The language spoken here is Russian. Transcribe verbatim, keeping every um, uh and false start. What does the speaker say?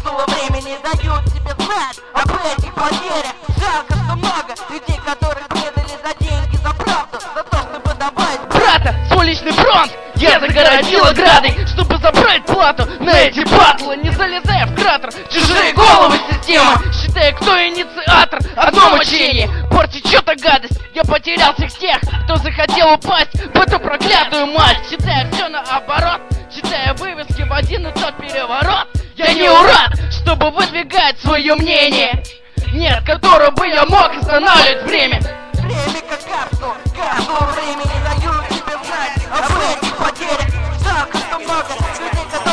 капсула времени дают тебе знать об этих потерях. Жалко, что много людей, которых предали за деньги, за правду, за то, чтобы добавить брата, свой личный фронт я загородил оградой, чтобы забрать плату на эти батлы, не залезая в кратер чужие головы системы, считая, кто инициатор, одно мучение, портить что-то гадость. Я потерял всех тех, кто захотел упасть в эту проклятую мать, считая все наоборот, читая вывески в один и тот переворот. Я не урод, чтобы выдвигать свое мнение, нет которого бы я мог останавливать время. Время как капсула, капсула времени дают тебе знать об этих потерях. Жалко, что много людей, которые